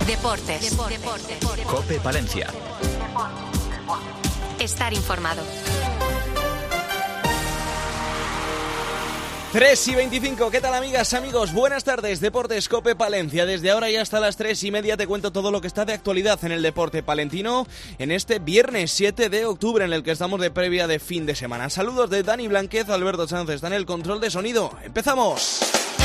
Deportes. COPE Palencia. Estar informado. 3:25, ¿qué tal amigas, amigos? Buenas tardes, Deportes COPE Palencia. Desde ahora y hasta las 3:30 te cuento todo lo que está de actualidad en el deporte palentino en este viernes 7 de octubre en el que estamos de previa de fin de semana. Saludos de Dani Blanquez, Alberto Sánchez está en el control de sonido. ¡Empezamos!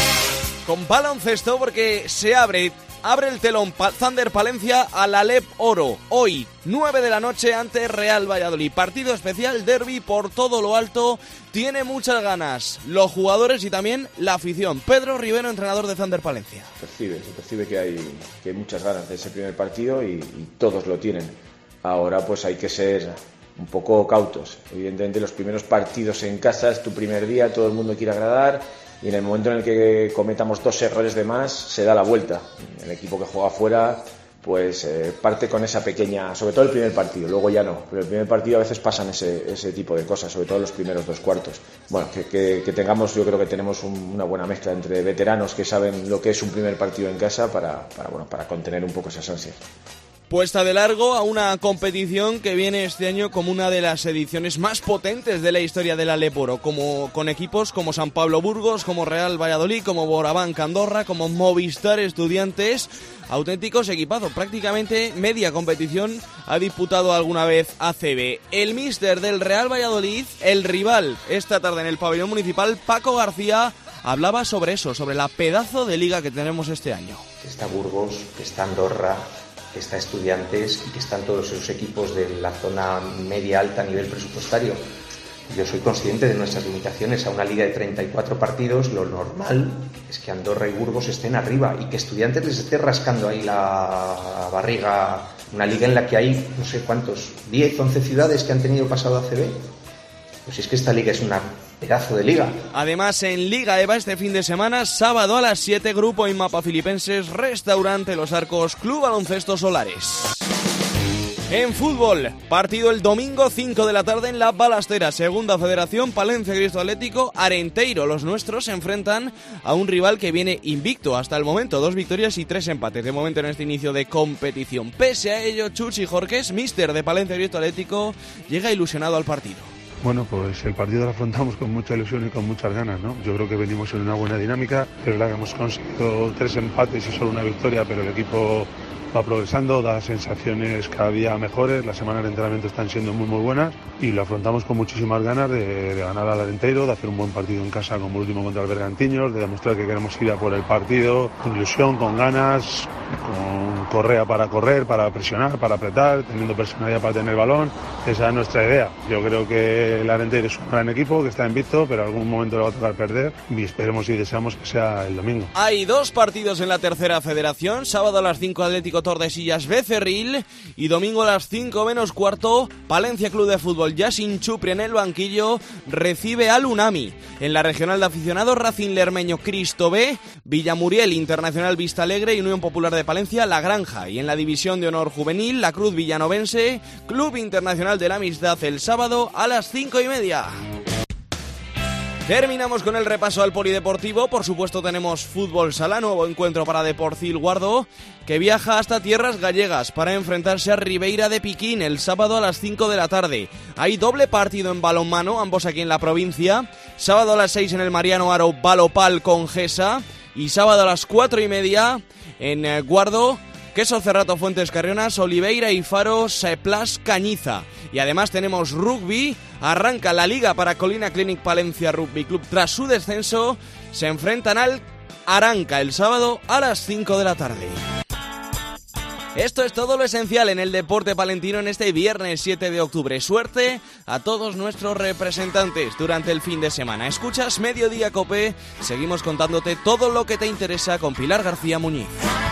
Con baloncesto porque se abre el telón Thunder Palencia al Alep Oro. Hoy, 9 de la noche ante Real Valladolid. Partido especial, derbi por todo lo alto. Tiene muchas ganas los jugadores y también la afición. Pedro Rivero, entrenador de Thunder Palencia. Se percibe que hay muchas ganas de ese primer partido y todos lo tienen. Ahora pues hay que ser un poco cautos. Evidentemente los primeros partidos en casa es tu primer día, todo el mundo quiere agradar. Y en el momento en el que cometamos 2 errores de más, se da la vuelta. El equipo que juega fuera, pues parte con esa pequeña, sobre todo el primer partido, luego ya no. Pero el primer partido a veces pasan ese tipo de cosas, sobre todo los primeros 2 cuartos. Bueno, que tengamos, yo creo que tenemos una buena mezcla entre veteranos que saben lo que es un primer partido en casa para contener un poco esas ansias. Puesta de largo a una competición que viene este año como una de las ediciones más potentes de la historia del Alep Oro, como con equipos como San Pablo Burgos, como Real Valladolid, como Borabanc Andorra, como Movistar Estudiantes, auténticos equipazos. Prácticamente media competición ha disputado alguna vez ACB. El míster del Real Valladolid, el rival esta tarde en el pabellón municipal, Paco García, hablaba sobre eso, sobre la pedazo de liga que tenemos este año. Está Burgos, que está Andorra, que está Estudiantes y que están todos esos equipos de la zona media-alta a nivel presupuestario. Yo soy consciente de nuestras limitaciones. A una liga de 34 partidos, lo normal es que Andorra y Burgos estén arriba y que Estudiantes les esté rascando ahí la barriga. Una liga en la que hay, no sé cuántos, 10, 11 ciudades que han tenido pasado a ACB. Pues es que esta liga es una pedazo de liga. Además, en Liga EVA este fin de semana, sábado a las 7, Grupo Inmapa Filipenses, Restaurante Los Arcos, Club Baloncesto Solares. En fútbol, partido el domingo 5 de la tarde en La Balastera, Segunda Federación, Palencia Cristo Atlético, Arenteiro. Los nuestros se enfrentan a un rival que viene invicto hasta el momento, 2 victorias y 3 empates de momento en este inicio de competición. Pese a ello, Chuchi Jorques, míster de Palencia Cristo Atlético, llega ilusionado al partido. Bueno, pues el partido lo afrontamos con mucha ilusión y con muchas ganas, ¿no? Yo creo que venimos en una buena dinámica, es verdad que hemos conseguido 3 empates y solo una victoria, pero el equipo va progresando, da sensaciones cada día mejores, las semanas de entrenamiento están siendo muy buenas y lo afrontamos con muchísimas ganas de ganar al Arenteiro, de hacer un buen partido en casa como el último contra el Bergantiños, de demostrar que queremos ir a por el partido, con ilusión, con ganas, con correa para correr, para presionar, para apretar, teniendo personalidad para tener el balón. Esa es nuestra idea. Yo creo que el Arenteiro es un gran equipo que está invicto, pero en algún momento le va a tocar perder y esperemos y deseamos que sea el domingo. Hay 2 partidos en la tercera federación, sábado a las 5 Atlético Tordesillas Becerril y domingo a las 5 menos cuarto Palencia Club de Fútbol Yasin Chupri en el banquillo recibe al Unami. En la regional de aficionados, Racing Lermeño Cristo B, Villamuriel Internacional Vista Alegre y Unión Popular de Palencia La Granja. Y en la división de honor juvenil, La Cruz Villanovense, Club Internacional de la Amistad el sábado a las 5:30. Terminamos con el repaso al polideportivo. Por supuesto tenemos fútbol sala, nuevo encuentro para Deporcil Guardo, que viaja hasta tierras gallegas para enfrentarse a Ribeira de Piquín el sábado a las 5 de la tarde. Hay doble partido en balonmano, ambos aquí en la provincia. Sábado a las 6 en el Mariano Aro, Balopal con Gesa. Y sábado a las 4:30 en Guardo, Queso Cerrato Fuentes Carrionas, Oliveira y Faro Seplas Cañiza. Y además tenemos rugby, arranca la liga para Colina Clinic Palencia Rugby Club tras su descenso, se enfrentan al Aranca el sábado a las 5 de la tarde. Esto es todo lo esencial en el deporte palentino en este viernes 7 de octubre. Suerte a todos nuestros representantes durante el fin de semana. Escuchas Mediodía Cope, seguimos contándote todo lo que te interesa con Pilar García Muñiz.